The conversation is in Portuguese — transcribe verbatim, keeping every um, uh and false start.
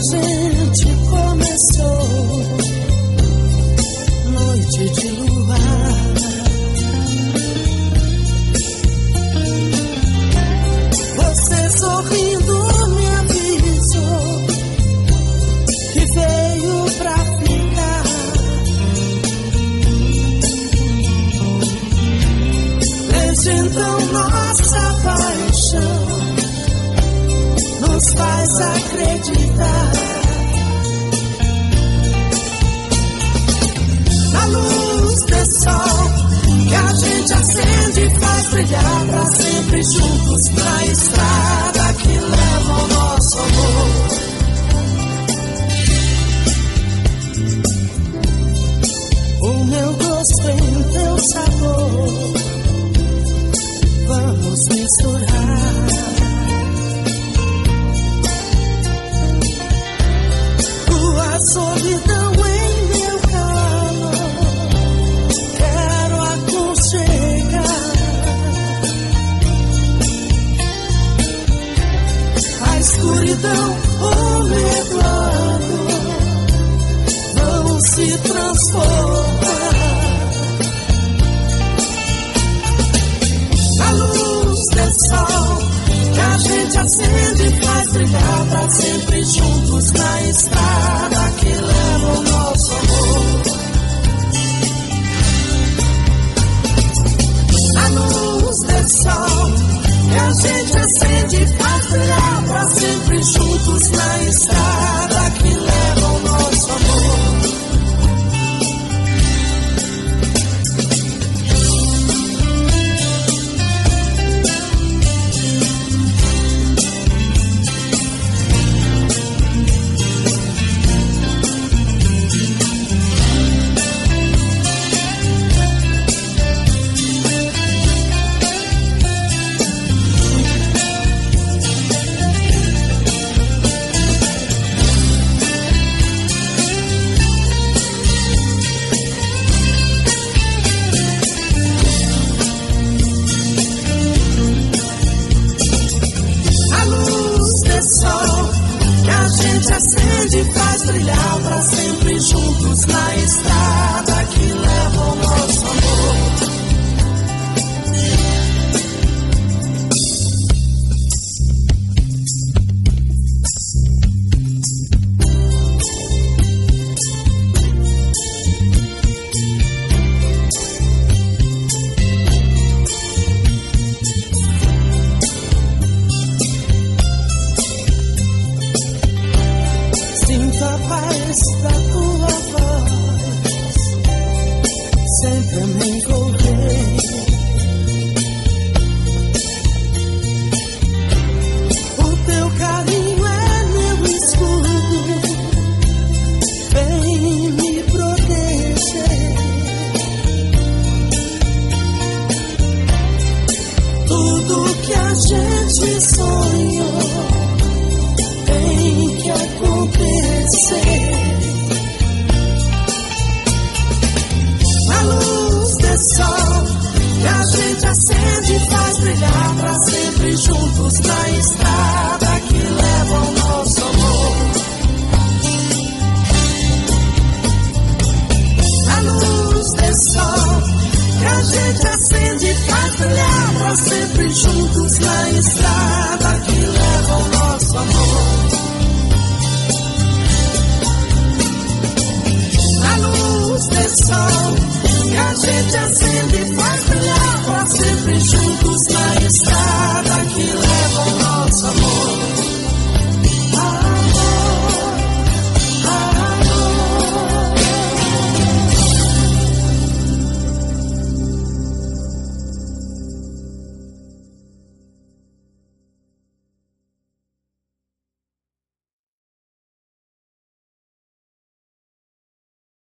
gente começou, noite de luar. Você sorrindo me avisou que veio pra ficar. Desde então nossa paixão nos faz acreditar na luz do sol que a gente acende e faz brilhar pra sempre juntos na estrada que leva o nosso amor. O meu gosto em teu sabor, vamos misturar. Tua solidão em meu calor, quero aconchegar. A escuridão, o medo vão se transformar na luz do sol que a gente acende e faz brilhar pra sempre juntos na estrada que leva o nosso amor. Na luz do sol que a gente acende e faz brilhar pra sempre juntos na estrada que leva o nosso amor. Acende e faz brilhar pra sempre juntos na estrada que leva o nosso amor. Sinta a paz da tua